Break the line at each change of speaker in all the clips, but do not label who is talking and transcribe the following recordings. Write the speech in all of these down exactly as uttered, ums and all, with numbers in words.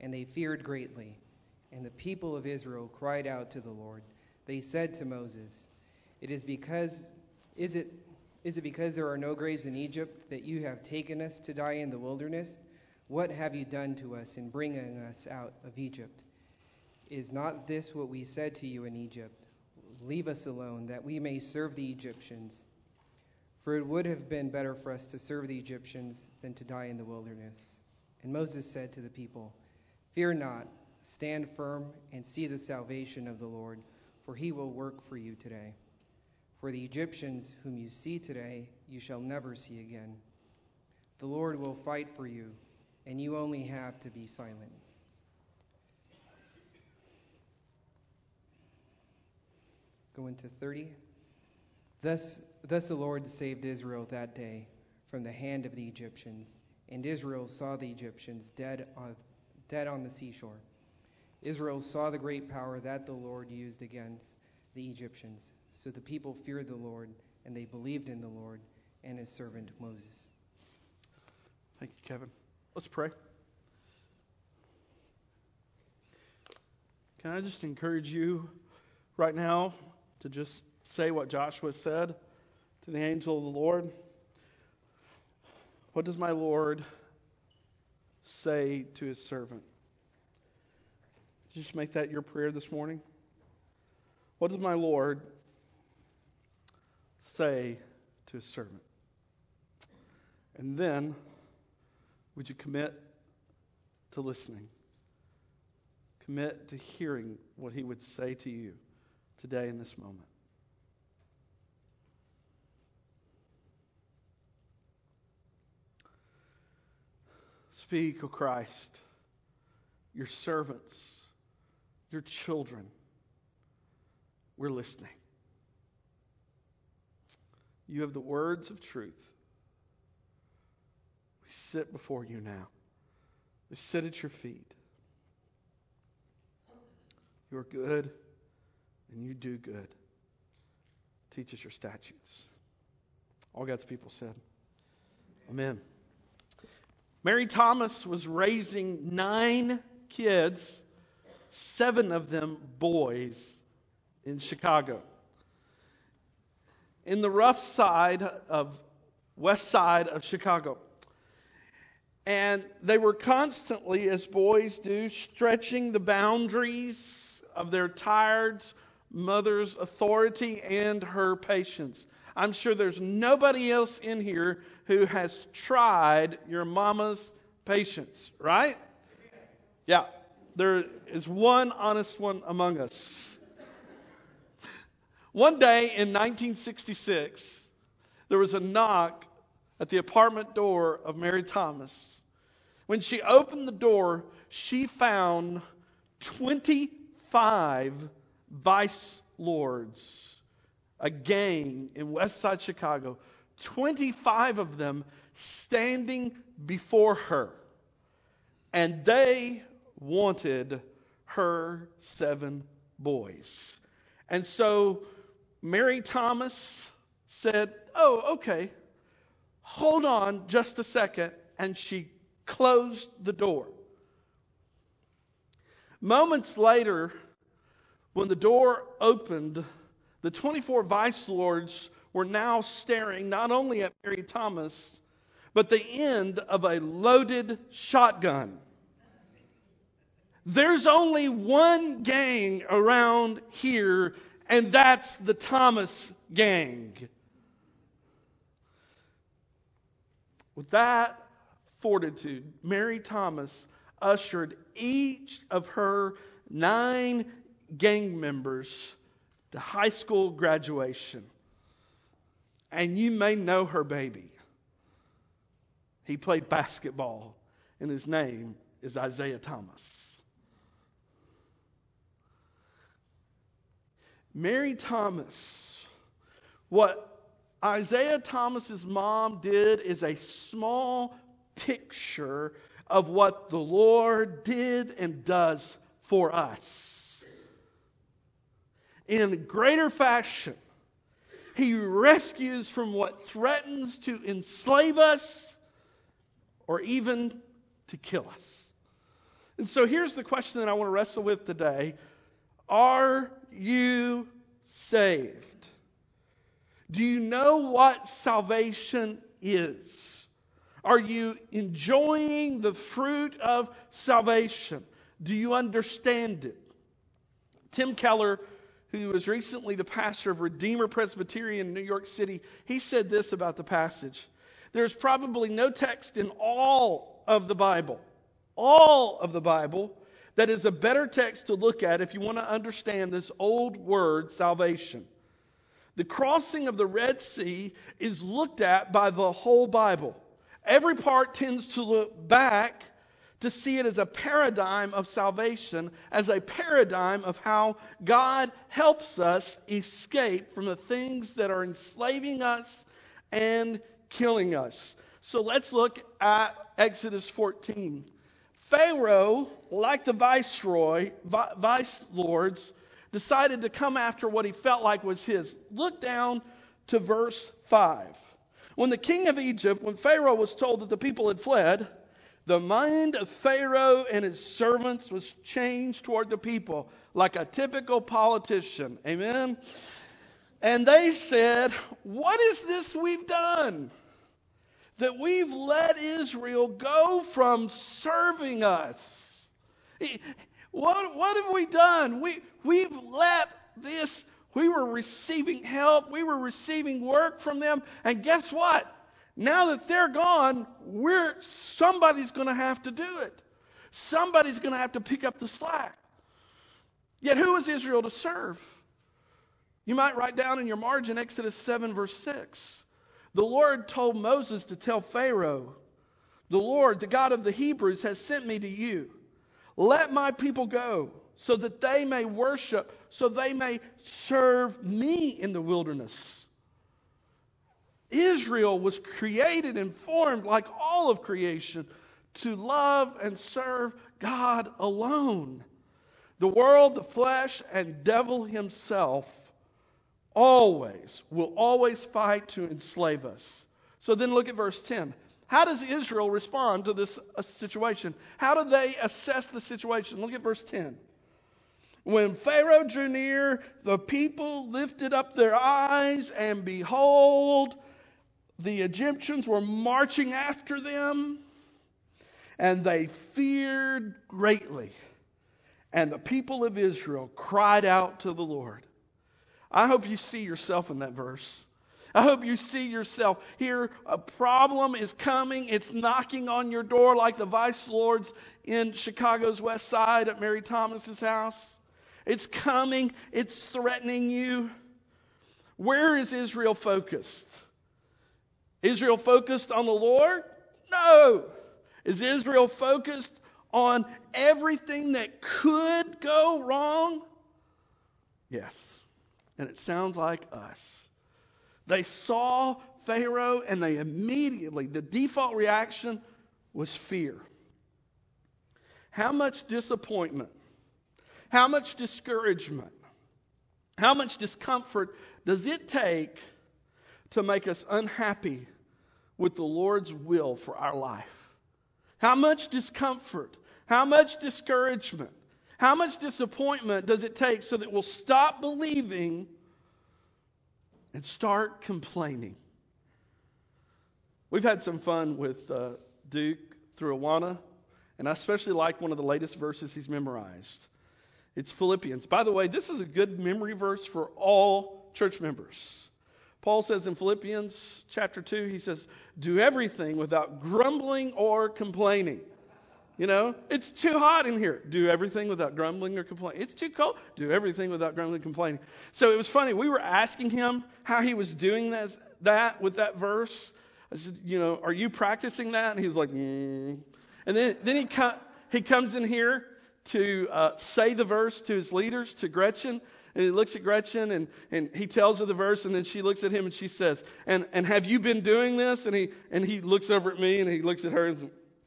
and they feared greatly. And the people of Israel cried out to the Lord. They said to Moses, "It is because is it is it because there are no graves in Egypt that you have taken us to die in the wilderness? What have you done to us in bringing us out of Egypt? Is not this what we said to you in Egypt? Leave us alone, that we may serve the Egyptians. For it would have been better for us to serve the Egyptians than to die in the wilderness." And Moses said to the people, "Fear not, stand firm and see the salvation of the Lord, for he will work for you today. For the Egyptians whom you see today, you shall never see again. The Lord will fight for you, and you only have to be silent." Go into thirty. Thus, thus the Lord saved Israel that day from the hand of the Egyptians, and Israel saw the Egyptians dead on, dead on the seashore. Israel saw the great power that the Lord used against the Egyptians. So the people feared the Lord, and they believed in the Lord and his servant Moses.
Thank you, Kevin. Let's pray. Can I just encourage you right now to just say what Joshua said to the angel of the Lord? What does my Lord say to his servant? Just make that your prayer this morning. What does my Lord say to his servant? And then, would you commit to listening? Commit to hearing what he would say to you today in this moment. Speak, O Christ, your servants, your children, we're listening. You have the words of truth. We sit before you now. We sit at your feet. You are good, and you do good. Teach us your statutes. All God's people said, Amen. Mary Thomas was raising nine kids, seven of them boys, in Chicago. In the rough side of west side of Chicago. And they were constantly, as boys do, stretching the boundaries of their tired mother's authority and her patience. I'm sure there's nobody else in here who has tried your mama's patience, right? Yeah, there is one honest one among us. One day in nineteen sixty-six, there was a knock at the apartment door of Mary Thomas. When she opened the door, she found twenty-five vice lords, a gang in West Side Chicago, twenty-five of them standing before her. And they wanted her seven boys. And so Mary Thomas said, "Oh, okay, hold on just a second." And she closed the door. Moments later, when the door opened, the twenty-four vice lords were now staring not only at Mary Thomas, but the end of a loaded shotgun. There's only one gang around here, and that's the Thomas gang. With that fortitude, Mary Thomas ushered each of her nine gang members to high school graduation. And you may know her baby. He played basketball, and his name is Isaiah Thomas. Mary Thomas, what Isaiah Thomas's mom did is a small picture of what the Lord did and does for us. In greater fashion, He rescues from what threatens to enslave us or even to kill us. And so here's the question that I want to wrestle with today. Are you saved? Do you know what salvation is? Are you enjoying the fruit of salvation? Do you understand it? Tim Keller, who was recently the pastor of Redeemer Presbyterian in New York City, he said this about the passage. There's probably no text in all of the Bible, all of the Bible, that is a better text to look at if you want to understand this old word, salvation. The crossing of the Red Sea is looked at by the whole Bible. Every part tends to look back to see it as a paradigm of salvation, as a paradigm of how God helps us escape from the things that are enslaving us and killing us. So let's look at Exodus fourteen. Pharaoh, like the viceroy, vi- vice lords, decided to come after what he felt like was his. Look down to verse five. When the king of Egypt, when Pharaoh was told that the people had fled, the mind of Pharaoh and his servants was changed toward the people like a typical politician. Amen? And they said, what is this we've done? That we've let Israel go from serving us. What, what have we done? We, we've let this, we were receiving help, we were receiving work from them, and guess what? Now that they're gone, we're somebody's going to have to do it. Somebody's going to have to pick up the slack. Yet who is Israel to serve? You might write down in your margin Exodus seven verse six. The Lord told Moses to tell Pharaoh, the Lord, the God of the Hebrews, has sent me to you. Let my people go so that they may worship, so they may serve me in the wilderness. Israel was created and formed like all of creation to love and serve God alone. The world, the flesh, and devil himself always, will always fight to enslave us. So then look at verse ten. How does Israel respond to this uh, situation? How do they assess the situation? Look at verse ten. When Pharaoh drew near, the people lifted up their eyes, and behold, the Egyptians were marching after them, and they feared greatly. And the people of Israel cried out to the Lord. I hope you see yourself in that verse. I hope you see yourself here. A problem is coming. It's knocking on your door like the vice lords in Chicago's West Side at Mary Thomas's house. It's coming. It's threatening you. Where is Israel focused? Israel focused on the Lord? No. Is Israel focused on everything that could go wrong? Yes. And it sounds like us. They saw Pharaoh and they immediately, the default reaction was fear. How much disappointment, how much discouragement, how much discomfort does it take to make us unhappy with the Lord's will for our life? How much discomfort, how much discouragement, how much disappointment does it take so that we'll stop believing and start complaining? We've had some fun with uh, Duke through Awana, and I especially like one of the latest verses he's memorized. It's Philippians. By the way, this is a good memory verse for all church members. Paul says in Philippians chapter two, he says, do everything without grumbling or complaining. You know, it's too hot in here. Do everything without grumbling or complaining. It's too cold. Do everything without grumbling and complaining. So it was funny. We were asking him how he was doing that, that with that verse. I said, you know, are you practicing that? And he was like, mm. And then, then he, co- he comes in here to uh, say the verse to his leaders, to Gretchen. And he looks at Gretchen and, and he tells her the verse, and then she looks at him and she says, and, and have you been doing this? And he and he looks over at me and he looks at her and says,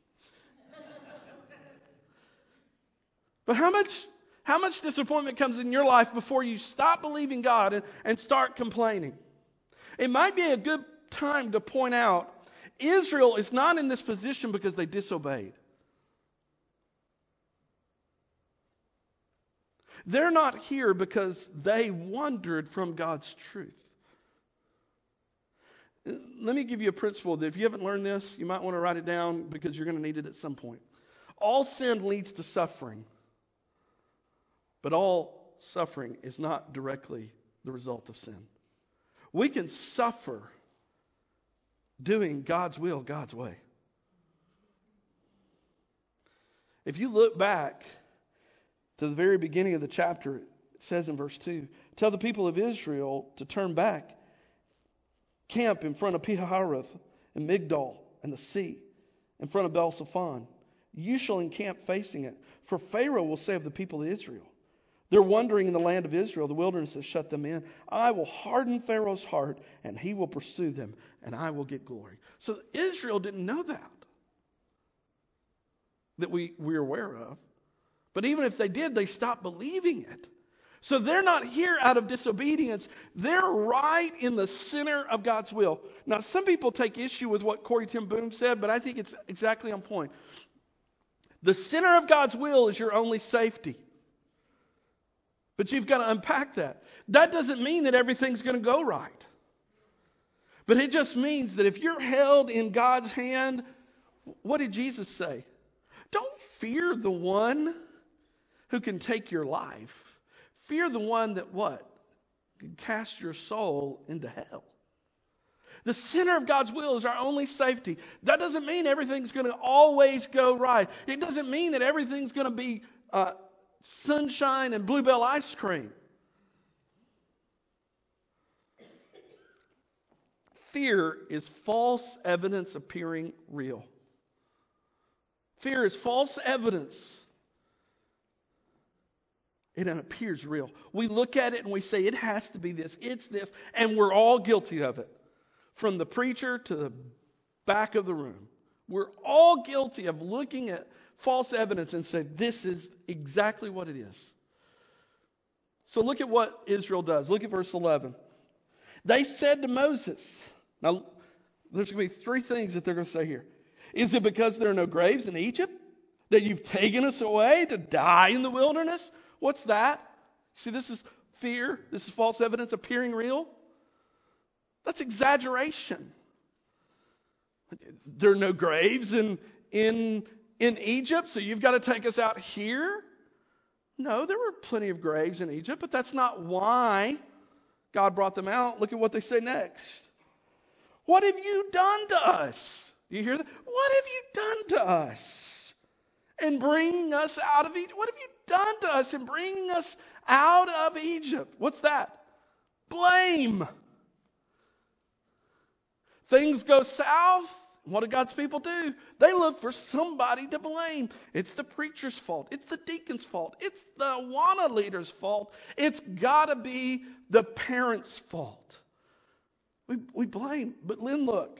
but how much how much disappointment comes in your life before you stop believing God and, and start complaining? It might be a good time to point out Israel is not in this position because they disobeyed. They're not here because they wandered from God's truth. Let me give you a principle that if you haven't learned this, you might want to write it down because you're going to need it at some point. All sin leads to suffering, but all suffering is not directly the result of sin. We can suffer doing God's will, God's way. If you look back to the very beginning of the chapter, it says in verse two, tell the people of Israel to turn back, camp in front of Pihahiroth and Migdol and the sea, in front of Baal-Zephon. You shall encamp facing it, for Pharaoh will say of the people of Israel, they're wandering in the land of Israel. The wilderness has shut them in. I will harden Pharaoh's heart, and he will pursue them, and I will get glory. So Israel didn't know that, that we, we're aware of. But even if they did, they stopped believing it. So they're not here out of disobedience. They're right in the center of God's will. Now, some people take issue with what Corrie ten Boom said, but I think it's exactly on point. The center of God's will is your only safety. But you've got to unpack that. That doesn't mean that everything's going to go right. But it just means that if you're held in God's hand, what did Jesus say? Don't fear the one who can take your life. Fear the one that what? Can cast your soul into hell. The center of God's will is our only safety. That doesn't mean everything's going to always go right. It doesn't mean that everything's going to be uh, sunshine and Bluebell ice cream. Fear is false evidence appearing real. Fear is false evidence. It appears real. We look at it and we say, it has to be this, it's this, and we're all guilty of it. From the preacher to the back of the room. We're all guilty of looking at false evidence and say, this is exactly what it is. So look at what Israel does. Look at verse eleven. They said to Moses, now there's going to be three things that they're going to say here. Is it because there are no graves in Egypt that you've taken us away to die in the wilderness? What's that? See, this is fear. This is false evidence appearing real. That's exaggeration. There are no graves in, in, in Egypt, so you've got to take us out here? No, there were plenty of graves in Egypt, but that's not why God brought them out. Look at what they say next. What have you done to us? You hear that? What have you done to us in bringing us out of Egypt? What have you done to us in bringing us out of Egypt? What's that? Blame. Things go south. What do God's people do? They look for somebody to blame. It's the preacher's fault. It's the deacon's fault. It's the Awana leader's fault. It's got to be the parent's fault. We, we blame. But Lynn, look.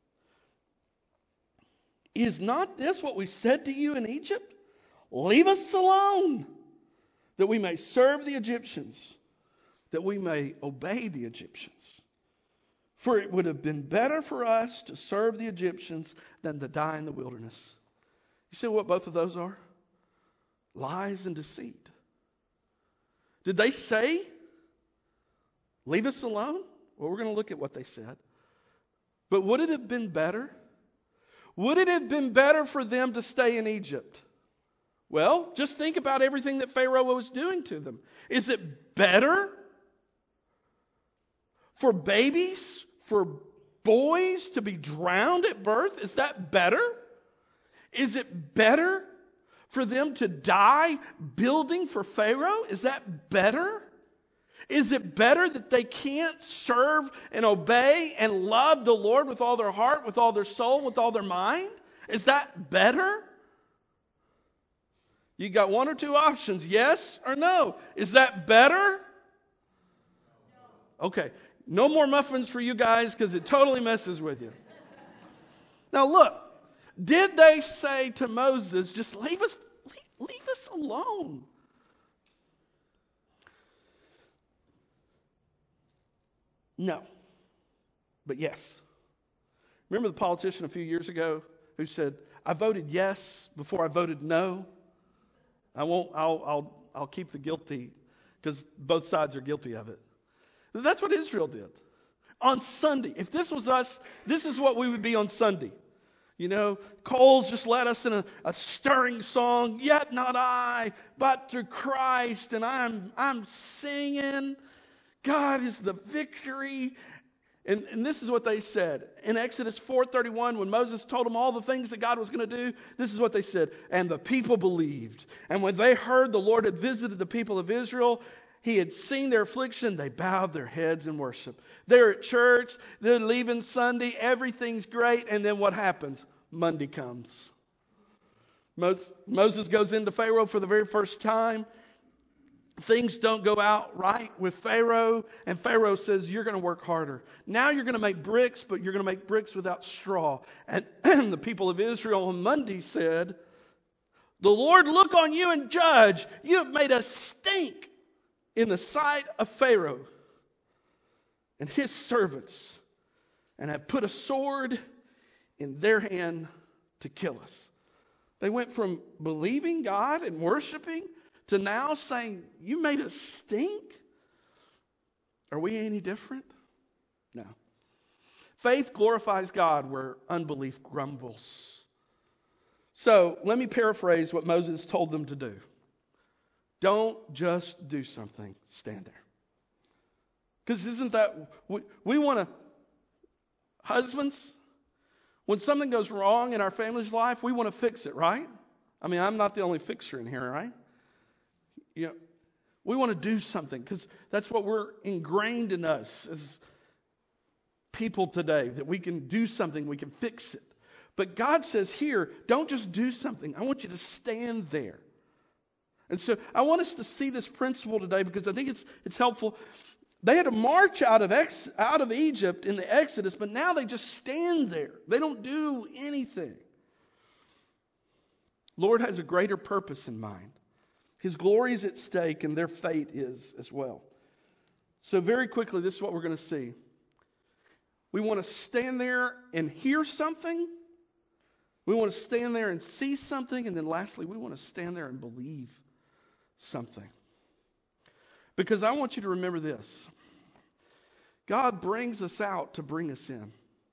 Is not this what we said to you in Egypt? Leave us alone, that we may serve the Egyptians, that we may obey the Egyptians. For it would have been better for us to serve the Egyptians than to die in the wilderness. You see what both of those are? Lies and deceit. Did they say, leave us alone? Well, we're going to look at what they said. But would it have been better? Would it have been better for them to stay in Egypt? Well, just think about everything that Pharaoh was doing to them. Is it better for babies, for boys to be drowned at birth? Is that better? Is it better for them to die building for Pharaoh? Is that better? Is it better that they can't serve and obey and love the Lord with all their heart, with all their soul, with all their mind? Is that better? You got one or two options, yes or no. Is that better? Okay, no more muffins for you guys because it totally messes with you. Now look, did they say to Moses, just leave us, leave, leave us alone? No. But yes. Remember the politician a few years ago who said, I voted yes before I voted no? I won't. I'll. I'll. I'll keep the guilty, because both sides are guilty of it. That's what Israel did on Sunday. If this was us, this is what we would be on Sunday. You know, Cole's just led us in a, a stirring song. Yet not I, but through Christ, and I'm I'm singing. God is the victory. And, and this is what they said. In Exodus four thirty-one, when Moses told them all the things that God was going to do, this is what they said. And the people believed. And when they heard the Lord had visited the people of Israel, He had seen their affliction, they bowed their heads in worship. They're at church, they're leaving Sunday, everything's great, and then what happens? Monday comes. Moses goes into Pharaoh for the very first time. Things don't go out right with Pharaoh, and Pharaoh says, you're going to work harder. Now you're going to make bricks, but you're going to make bricks without straw. And the people of Israel on Monday said, the Lord look on you and judge. You have made us stink in the sight of Pharaoh and his servants, and have put a sword in their hand to kill us. They went from believing God and worshiping to now saying, you made us stink? Are we any different? No. Faith glorifies God where unbelief grumbles. So let me paraphrase what Moses told them to do. Don't just do something, stand there. Because isn't that, we, we want to, husbands, when something goes wrong in our family's life, we want to fix it, right? I mean, I'm not the only fixer in here, right? You know, we want to do something because that's what we're ingrained in us as people today, that we can do something, we can fix it. But God says here, don't just do something. I want you to stand there. And so I want us to see this principle today because I think it's it's helpful. They had to march out of ex, out of Egypt in the Exodus, but now they just stand there. They don't do anything. Lord has a greater purpose in mind. His glory is at stake, and their fate is as well. So very quickly, this is what we're going to see. We want to stand there and hear something. We want to stand there and see something. And then lastly, we want to stand there and believe something. Because I want you to remember this. God brings us out to bring us in.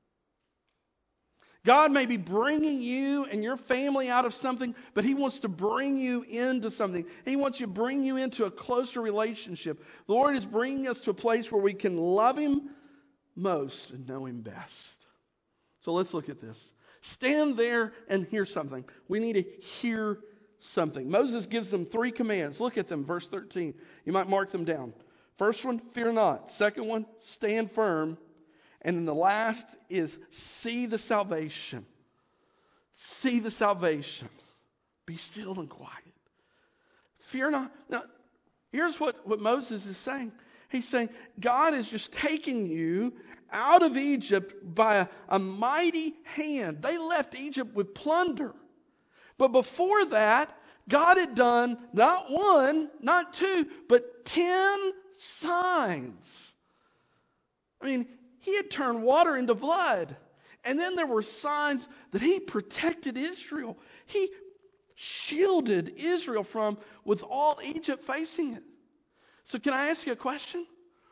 God may be bringing you and your family out of something, but He wants to bring you into something. He wants to bring you into a closer relationship. The Lord is bringing us to a place where we can love Him most and know Him best. So let's look at this. Stand there and hear something. We need to hear something. Moses gives them three commands. Look at them, verse thirteen. You might mark them down. First one, fear not. Second one, stand firm. And then the last is see the salvation. See the salvation. Be still and quiet. Fear not. Now, here's what, what Moses is saying. He's saying, God is just taking you out of Egypt by a, a mighty hand. They left Egypt with plunder. But before that, God had done not one, not two, but ten signs. I mean, He had turned water into blood. And then there were signs that He protected Israel. He shielded Israel from with all Egypt facing it. So can I ask you a question?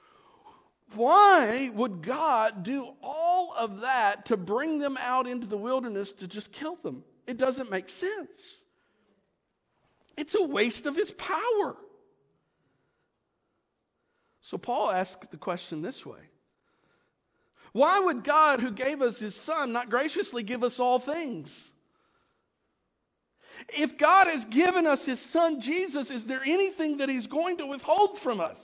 Why would God do all of that to bring them out into the wilderness to just kill them? It doesn't make sense. It's a waste of His power. So Paul asked the question this way. Why would God, who gave us His Son, not graciously give us all things? If God has given us His Son, Jesus, is there anything that He's going to withhold from us?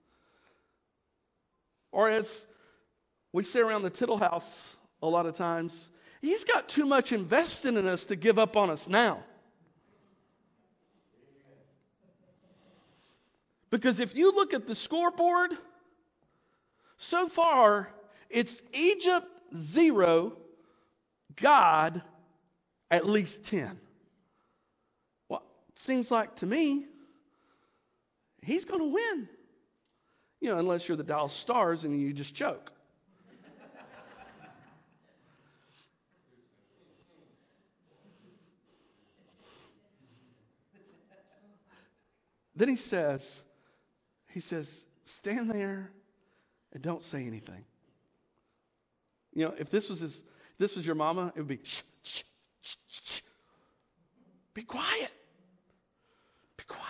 Or as we say around the Tittle House a lot of times, He's got too much invested in us to give up on us now. Because if you look at the scoreboard, so far, it's Egypt zero, God at least ten. Well, it seems like to me, He's going to win. You know, unless you're the Dallas Stars and you just choke. then he says, he says, stand there and don't say anything. You know, if this was his, if this was your mama, it would be shh, shh, shh, shh. Be quiet. Be quiet.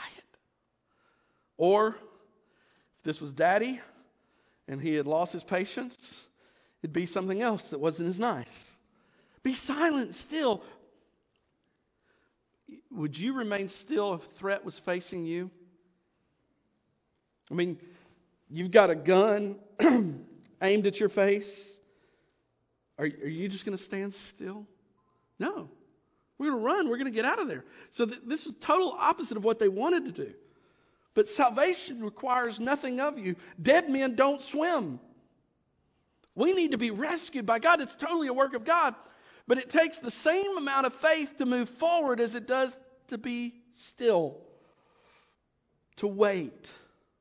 Or if this was Daddy and he had lost his patience, it'd be something else that wasn't as nice. Be silent still. Would you remain still if a threat was facing you? I mean, you've got a gun aimed at your face. Are, are you just going to stand still? No. We're going to run. We're going to get out of there. So th- this is total opposite of what they wanted to do. But salvation requires nothing of you. Dead men don't swim. We need to be rescued by God. It's totally a work of God. But it takes the same amount of faith to move forward as it does to be still, to wait.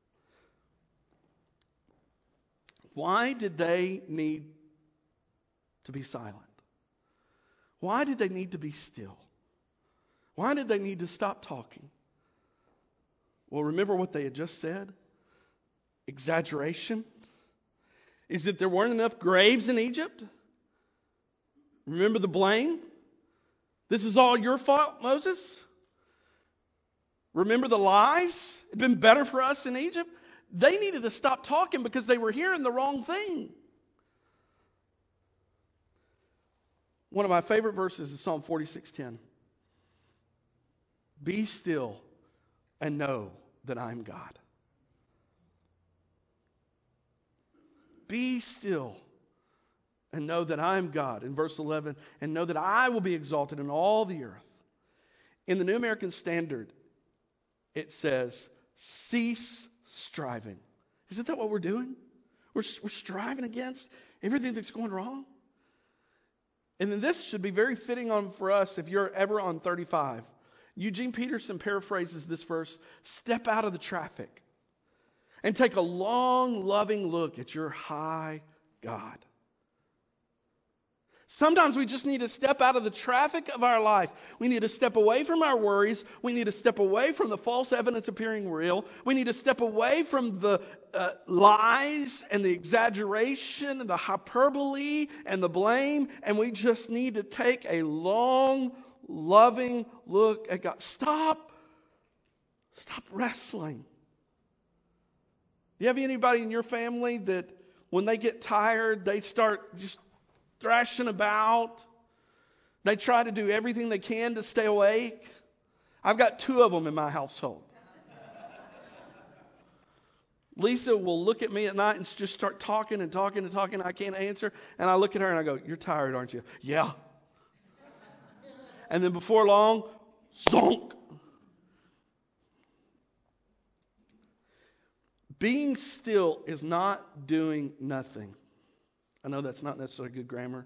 Why did they need to be silent? Why did they need to be still? Why did they need to stop talking? Well, remember what they had just said? Exaggeration. Is that there weren't enough graves in Egypt? Remember the blame? This is all your fault, Moses? Remember the lies? It'd been better for us in Egypt. They needed to stop talking because they were hearing the wrong thing. One of my favorite verses is Psalm forty-six ten. Be still and know that I am God. Be still and know that I am God. In verse eleven, and know that I will be exalted in all the earth. In the New American Standard, it says, cease striving. Isn't that what we're doing? We're, we're striving against everything that's going wrong. And then this should be very fitting on for us if you're ever on thirty-five. Eugene Peterson paraphrases this verse, step out of the traffic and take a long, loving look at your high God. Sometimes we just need to step out of the traffic of our life. We need to step away from our worries. We need to step away from the false evidence appearing real. We need to step away from the uh, lies and the exaggeration and the hyperbole and the blame. And we just need to take a long, loving look at God. Stop. Stop wrestling. Do you have anybody in your family that when they get tired, they start just thrashing about? They try to do everything they can to stay awake. I've got two of them in my household. Lisa will look at me at night and just start talking and talking and talking. I can't answer. And I look at her and I go, you're tired, aren't you? Yeah. And then before long, zonk. Being still is not doing nothing. I know that's not necessarily good grammar.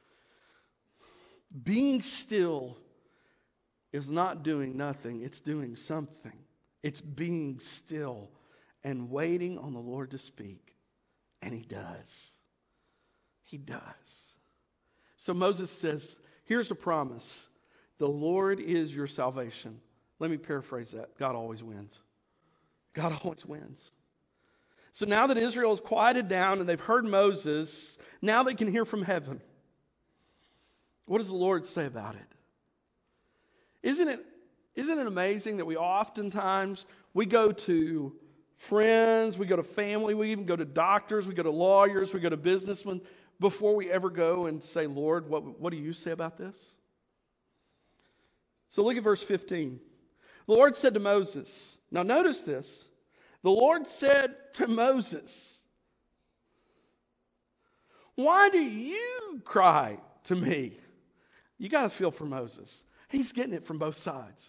Being still is not doing nothing. It's doing something. It's being still and waiting on the Lord to speak. And He does. He does. So Moses says, here's a promise. The Lord is your salvation. Let me paraphrase that. God always wins. God always wins. So now that Israel is quieted down and they've heard Moses, now they can hear from heaven. What does the Lord say about it? Isn't it, isn't it amazing that we oftentimes, we go to friends, we go to family, we even go to doctors, we go to lawyers, we go to businessmen, before we ever go and say, Lord, what, what do you say about this? So look at verse fifteen. The Lord said to Moses, now notice this. The Lord said to Moses, why do you cry to me? You got to feel for Moses. He's getting it from both sides.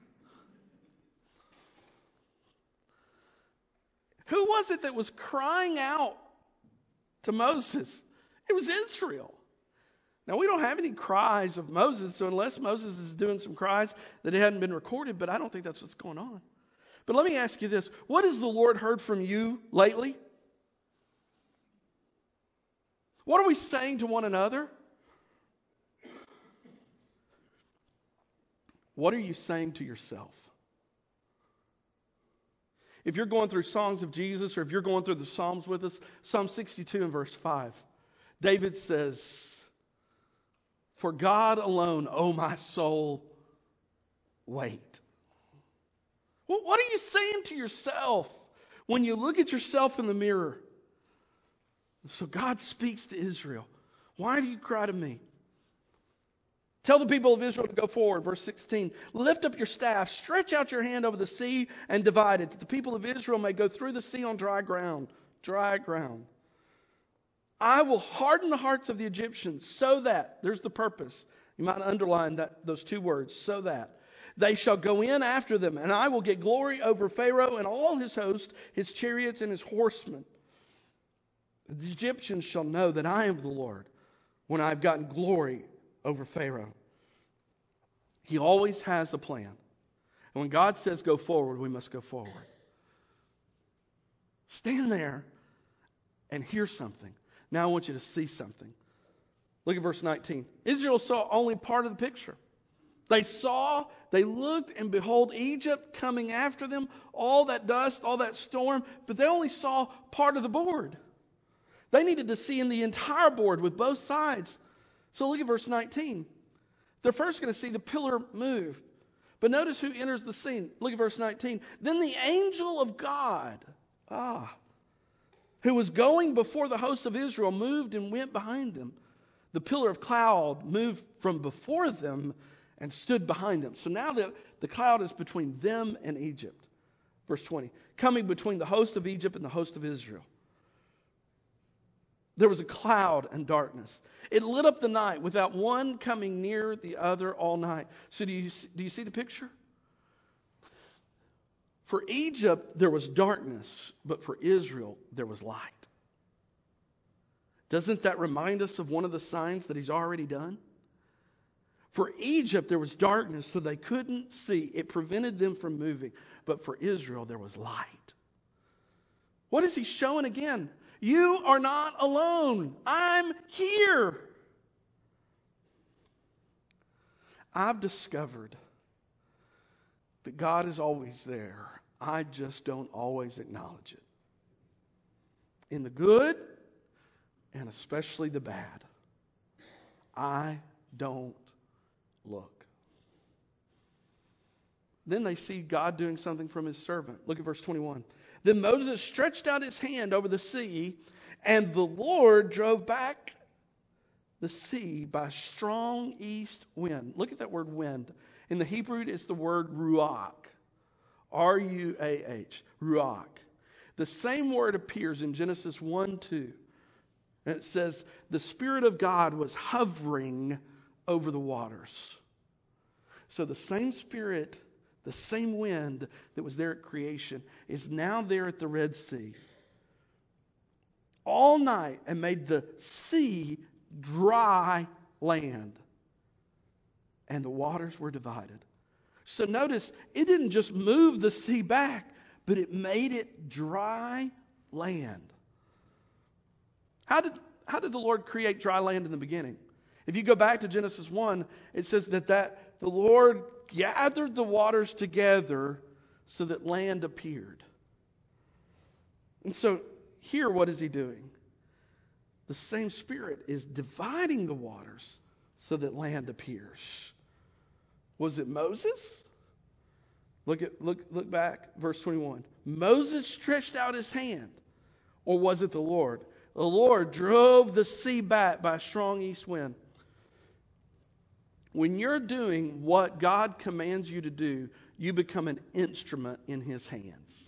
Who was it that was crying out to Moses? It was Israel. Now, we don't have any cries of Moses, so unless Moses is doing some cries that hadn't been recorded, but I don't think that's what's going on. But let me ask you this. What has the Lord heard from you lately? What are we saying to one another? What are you saying to yourself? If you're going through songs of Jesus, or if you're going through the Psalms with us, Psalm sixty-two and verse five, David says, "For God alone, O my soul, wait." Well, what are you saying to yourself when you look at yourself in the mirror? So God speaks to Israel. Why do you cry to me? Tell the people of Israel to go forward. Verse sixteen. Lift up your staff, stretch out your hand over the sea and divide it, that the people of Israel may go through the sea on dry ground. Dry ground. I will harden the hearts of the Egyptians so that, there's the purpose. You might underline that those two words, so that. They shall go in after them, and I will get glory over Pharaoh and all his host, his chariots and his horsemen. The Egyptians shall know that I am the Lord when I've gotten glory over Pharaoh. He always has a plan. And when God says go forward, we must go forward. Stand there and hear something. Now I want you to see something. Look at verse nineteen. Israel saw only part of the picture. They saw, they looked, and behold, Egypt coming after them, all that dust, all that storm, but they only saw part of the board. They needed to see in the entire board with both sides. So look at verse nineteen. They're first going to see the pillar move. But notice who enters the scene. Look at verse nineteen. Then the angel of God, ah, who was going before the host of Israel, moved and went behind them. The pillar of cloud moved from before them and stood behind them. So now the, the cloud is between them and Egypt. Verse twenty. Coming between the host of Egypt and the host of Israel. There was a cloud and darkness. It lit up the night without one coming near the other all night. So do you, do you see the picture? For Egypt, there was darkness, but for Israel, there was light. Doesn't that remind us of one of the signs that he's already done? For Egypt, there was darkness, so they couldn't see. It prevented them from moving. But for Israel, there was light. What is he showing again? You are not alone. I'm here. I've discovered that God is always there. I just don't always acknowledge it. In the good, and especially the bad, I don't look. Then they see God doing something from his servant. Look at verse twenty-one. Then Moses stretched out his hand over the sea, and the Lord drove back the sea by a strong east wind. Look at that word wind. In the Hebrew, it's the word ruach. R U A H. Ruach. The same word appears in Genesis one two. And it says, the Spirit of God was hovering over the waters. So the same Spirit, the same wind that was there at creation is now there at the Red Sea. All night, and made the sea dry land. And the waters were divided. So notice, it didn't just move the sea back, but it made it dry land. How did, how did the Lord create dry land in the beginning? If you go back to Genesis one, it says that, that the Lord gathered the waters together so that land appeared. And so here, what is he doing? The same Spirit is dividing the waters so that land appears. Was it Moses? Look at look look back, verse twenty-one. Moses stretched out his hand, or was it the Lord? The Lord drove the sea back by a strong east wind. When you're doing what God commands you to do, you become an instrument in his hands.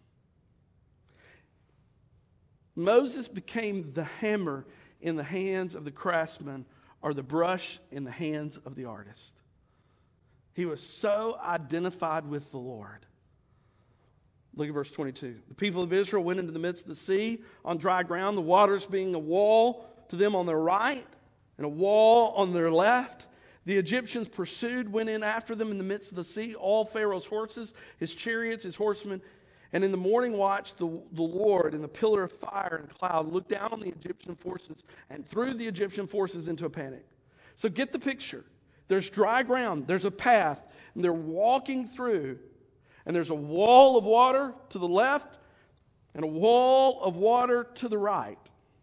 Moses became the hammer in the hands of the craftsman, or the brush in the hands of the artist. He was so identified with the Lord. Look at verse twenty-two. The people of Israel went into the midst of the sea on dry ground, the waters being a wall to them on their right and a wall on their left. The Egyptians pursued, went in after them in the midst of the sea, all Pharaoh's horses, his chariots, his horsemen. And in the morning watch, the, the Lord in the pillar of fire and cloud looked down on the Egyptian forces and threw the Egyptian forces into a panic. So get the picture. There's dry ground. There's a path. And they're walking through. And there's a wall of water to the left and a wall of water to the right.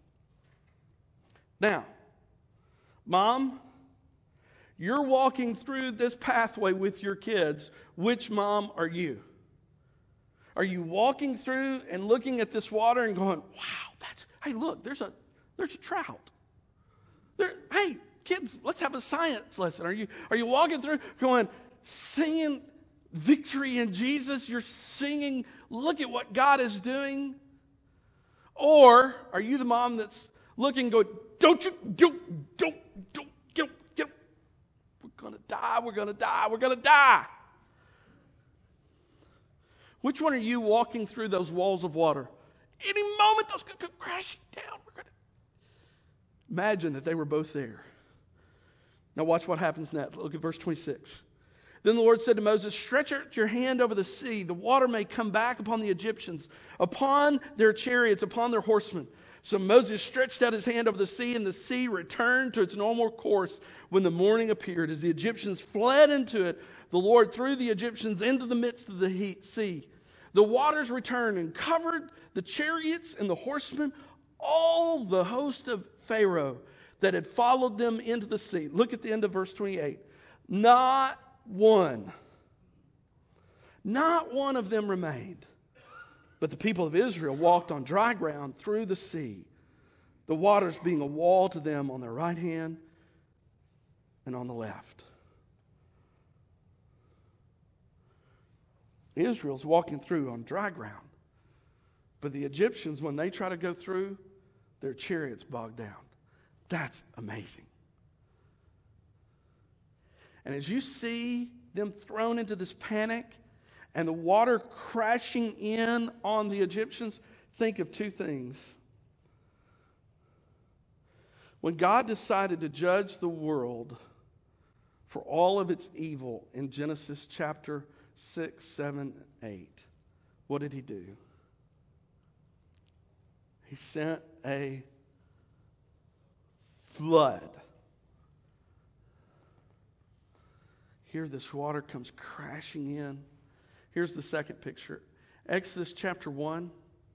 Now, Mom, you're walking through this pathway with your kids. Which mom are you? Are you walking through and looking at this water and going, wow, that's, hey, look, there's a there's a trout. There, hey, kids, let's have a science lesson. Are you are you walking through going, singing victory in Jesus? You're singing, look at what God is doing? Or are you the mom that's looking, going, don't you, don't, don't, don't, get, get, we're going to die, we're going to die, we're going to die. Which one are you walking through those walls of water? Any moment, those could go crashing down. We're going to imagine that they were both there. Now watch what happens next. Look at verse twenty-six. Then the Lord said to Moses, stretch out your hand over the sea. The water may come back upon the Egyptians, upon their chariots, upon their horsemen. So Moses stretched out his hand over the sea, and the sea returned to its normal course when the morning appeared. As the Egyptians fled into it, the Lord threw the Egyptians into the midst of the heat, sea. The waters returned and covered the chariots and the horsemen, all the host of Pharaoh that had followed them into the sea. Look at the end of verse twenty-eight. Not one, not one of them remained. But the people of Israel walked on dry ground through the sea, the waters being a wall to them on their right hand and on the left. Israel's walking through on dry ground. But the Egyptians, when they try to go through, their chariots bog down. That's amazing. And as you see them thrown into this panic and the water crashing in on the Egyptians, think of two things. When God decided to judge the world for all of its evil in Genesis chapter six, seven, eight, what did he do? He sent a flood. Here this water comes crashing in. Here's the second picture. Exodus chapter one.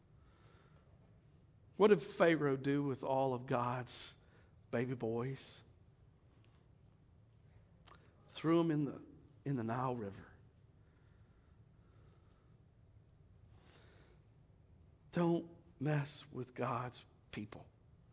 What did Pharaoh do with all of God's baby boys? Threw them in the, in the Nile River. Don't mess with God's people.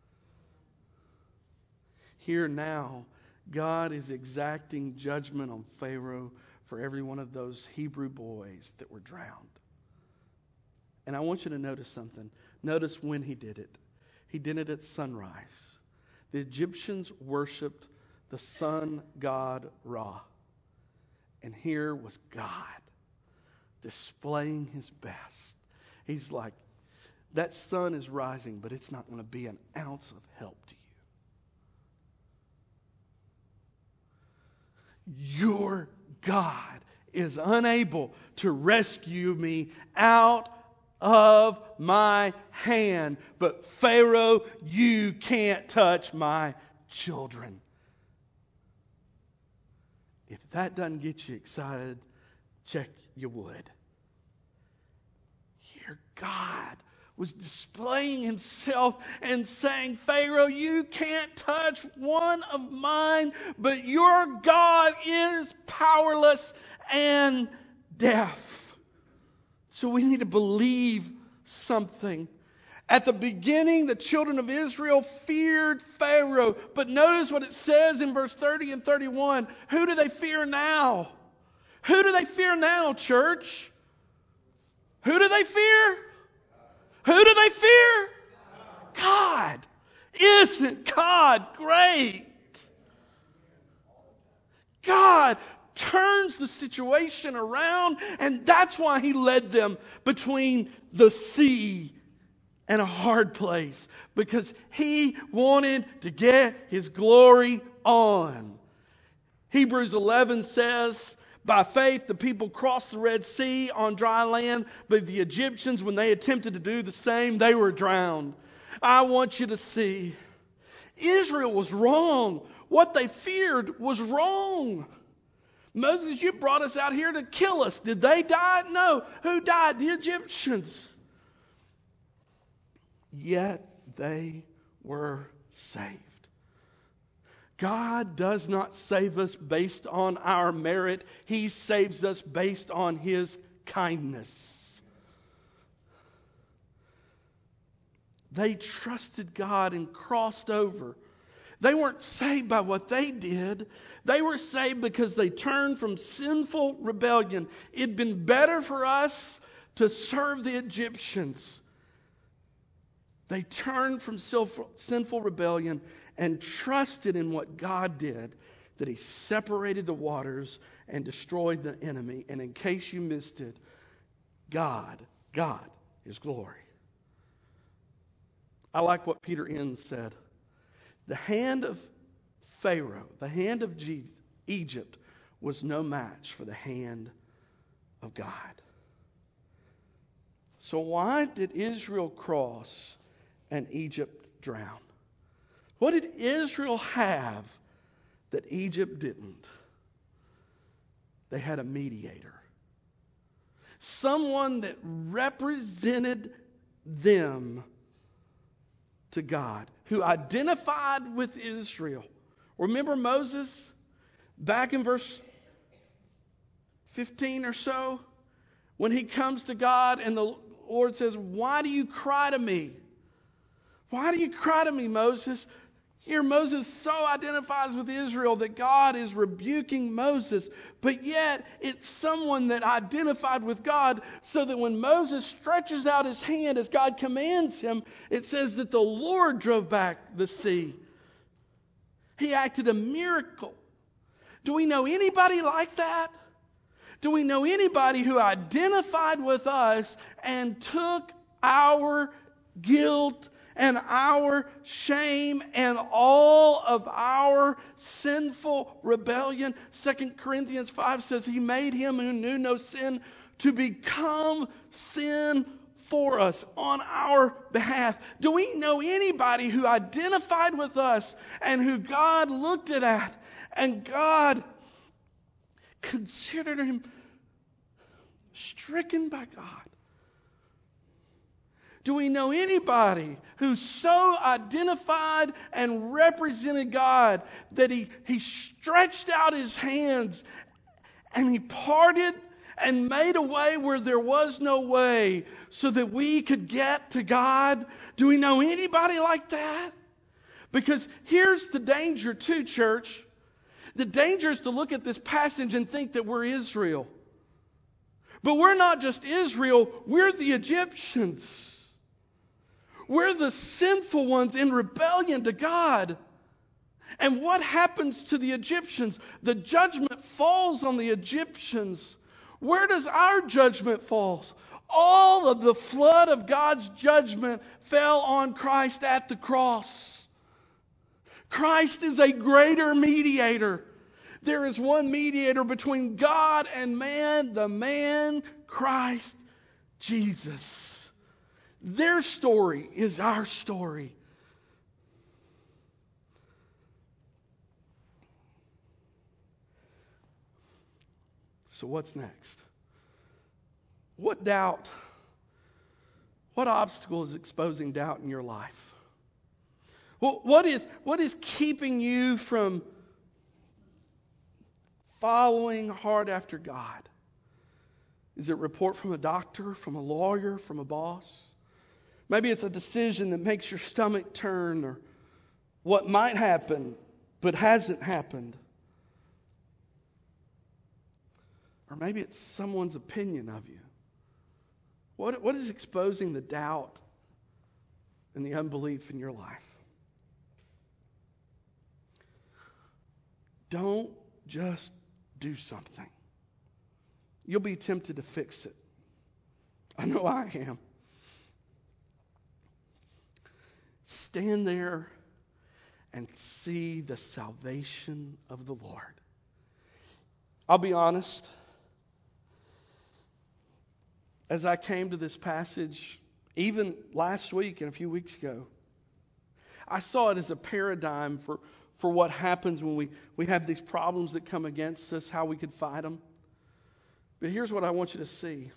Here now, God is exacting judgment on Pharaoh for every one of those Hebrew boys that were drowned. And I want you to notice something. Notice when he did it. He did it at sunrise. The Egyptians worshipped the sun god Ra. And here was God displaying his best. He's like, that sun is rising, but it's not going to be an ounce of help to you. Your God is unable to rescue me out of my hand. But Pharaoh, you can't touch my children. If that doesn't get you excited, check your wood. Here God was displaying himself and saying, Pharaoh, you can't touch one of mine, but your God is powerless and deaf. So we need to believe something. At the beginning, the children of Israel feared Pharaoh. But notice what it says in verse thirty and thirty-one. Who do they fear now? Who do they fear now, church? Who do they fear? Who do they fear? God. Isn't God great? God turns the situation around, and that's why he led them between the sea and a hard place, because he wanted to get his glory on. Hebrews eleven says, by faith, the people crossed the Red Sea on dry land, but the Egyptians, when they attempted to do the same, they were drowned. I want you to see, Israel was wrong. What they feared was wrong. Moses, you brought us out here to kill us. Did they die? No. Who died? The Egyptians. Yet they were saved. God does not save us based on our merit. He saves us based on His kindness. They trusted God and crossed over. They weren't saved by what they did. They were saved because they turned from sinful rebellion. It'd been better for us to serve the Egyptians. They turned from sinful rebellion and trusted in what God did, that He separated the waters and destroyed the enemy. And in case you missed it, God, God is glory. I like what Peter Enns said. The hand of Pharaoh, the hand of Egypt, was no match for the hand of God. So why did Israel cross and Egypt drown? What did Israel have that Egypt didn't? They had a mediator. Someone that represented them to God, who identified with Israel. Remember Moses? Back in verse fifteen or so, when he comes to God and the Lord says, "Why do you cry to me? Why do you cry to me, Moses?" Here Moses so identifies with Israel that God is rebuking Moses. But yet it's someone that identified with God, so that when Moses stretches out his hand as God commands him, it says that the Lord drove back the sea. He acted a miracle. Do we know anybody like that? Do we know anybody who identified with us and took our guilt and our shame and all of our sinful rebellion? Second Corinthians five says He made Him who knew no sin to become sin for us on our behalf. Do we know anybody who identified with us and who God looked at and God considered him stricken by God? Do we know anybody who so identified and represented God that he, he stretched out His hands and He parted and made a way where there was no way so that we could get to God? Do we know anybody like that? Because here's the danger too, church. The danger is to look at this passage and think that we're Israel. But we're not just Israel, we're the Egyptians. We're the sinful ones in rebellion to God. And what happens to the Egyptians? The judgment falls on the Egyptians. Where does our judgment fall? All of the flood of God's judgment fell on Christ at the cross. Christ is a greater mediator. There is one mediator between God and man, the man Christ Jesus. Their story is our story. So what's next? What doubt, what obstacle is exposing doubt in your life? What, what is, what is keeping you from following hard after God? Is it a report from a doctor, from a lawyer, from a boss? Maybe it's a decision that makes your stomach turn, or what might happen but hasn't happened. Or maybe it's someone's opinion of you. What, what is exposing the doubt and the unbelief in your life? Don't just do something. You'll be tempted to fix it. I know I am. Stand there and see the salvation of the Lord. I'll be honest. As I came to this passage, even last week and a few weeks ago, I saw it as a paradigm for, for what happens when we, we have these problems that come against us, how we could fight them. But here's what I want you to see.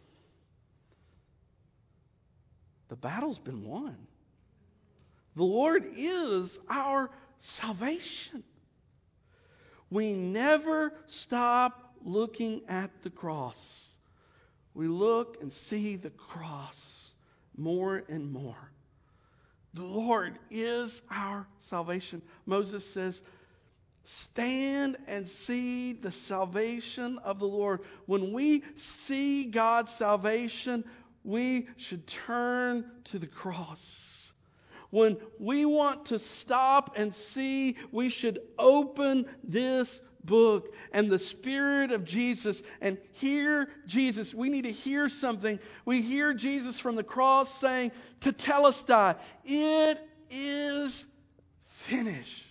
The battle's been won. The Lord is our salvation. We never stop looking at the cross. We look and see the cross more and more. The Lord is our salvation. Moses says, stand and see the salvation of the Lord. When we see God's salvation, we should turn to the cross. When we want to stop and see, we should open this book and the Spirit of Jesus and hear Jesus. We need to hear something. We hear Jesus from the cross saying, Tetelestai, it is finished.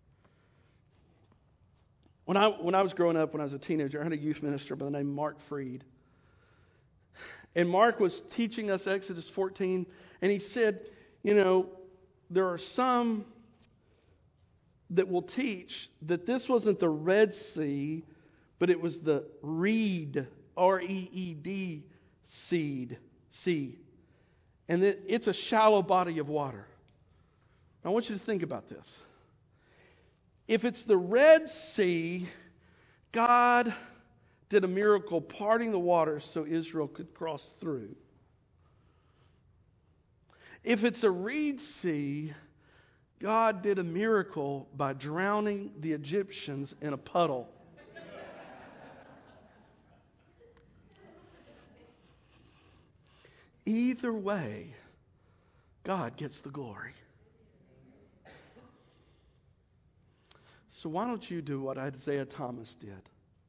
When I, when I was growing up, when I was a teenager, I had a youth minister by the name of Mark Freed. And Mark was teaching us Exodus fourteen, and he said, you know, there are some that will teach that this wasn't the Red Sea, but it was the reed, R E E D, seed, sea. And that it's a shallow body of water. I want you to think about this. If it's the Red Sea, God did a miracle parting the waters so Israel could cross through. If it's a reed sea, God did a miracle by drowning the Egyptians in a puddle. Either way, God gets the glory. So why don't you do what Isaiah Thomas did?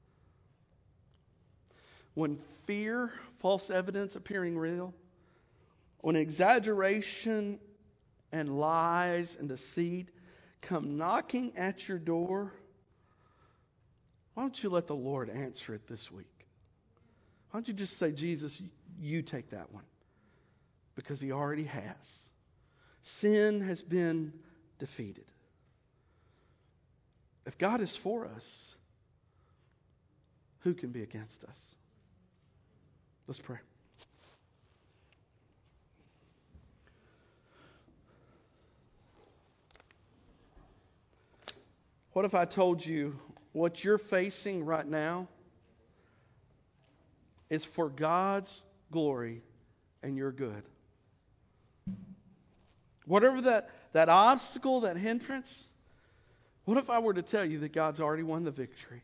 When fear, false evidence appearing real, when exaggeration and lies and deceit come knocking at your door, why don't you let the Lord answer it this week? Why don't you just say, Jesus, you take that one? Because He already has. Sin has been defeated. If God is for us, who can be against us? Let's pray. What if I told you what you're facing right now is for God's glory and your good? Whatever that, that obstacle, that hindrance, what if I were to tell you that God's already won the victory?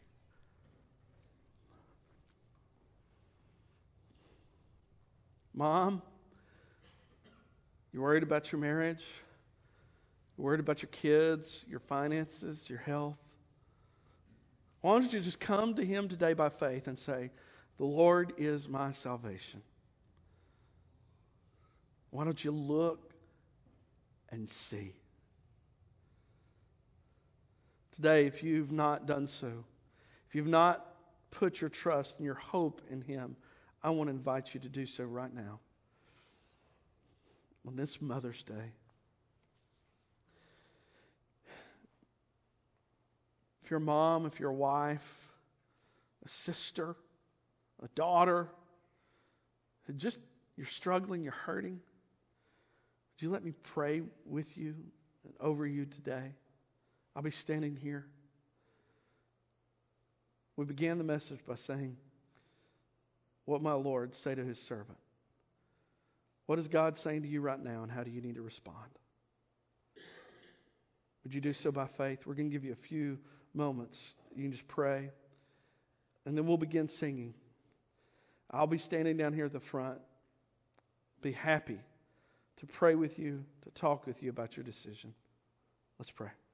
Mom, you're worried about your marriage? You're worried about your kids, your finances, your health? Why don't you just come to Him today by faith and say, the Lord is my salvation? Why don't you look and see? Today, if you've not done so, if you've not put your trust and your hope in Him, I want to invite you to do so right now. On this Mother's Day. If you're a mom, if you're a wife, a sister, a daughter, just you're struggling, you're hurting, would you let me pray with you and over you today? I'll be standing here. We began the message by saying, what my Lord say to His servant? What is God saying to you right now, and how do you need to respond? Would you do so by faith? We're going to give you a few moments. You can just pray, and then we'll begin singing. I'll be standing down here at the front. Be happy to pray with you, to talk with you about your decision. Let's pray.